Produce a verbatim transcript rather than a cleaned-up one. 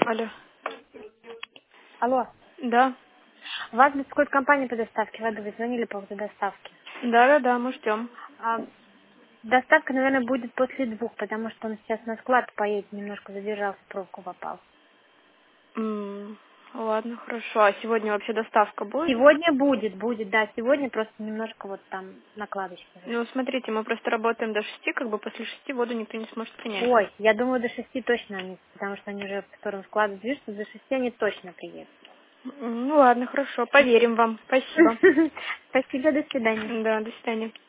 Алло. Алло. Да. Вас беспокоит компания по доставке воды. Вы звонили по поводу доставки. Да-да-да, мы ждем. А, доставка, наверное, будет после двух, потому что он сейчас на склад поедет, немножко задержался, в пробку попал. М, Ладно, хорошо. А сегодня вообще доставка будет? Сегодня будет, будет, да. Сегодня просто немножко вот там накладочка. Ну, смотрите, мы просто работаем до шести, как бы после шести воду никто не сможет принять. Ой, я думаю, до шести точно они, потому что они уже в сторону склада движутся, до шести они точно приедут. М, Ну ладно, хорошо, поверим вам. Спасибо. Спасибо, до свидания. Да, до свидания.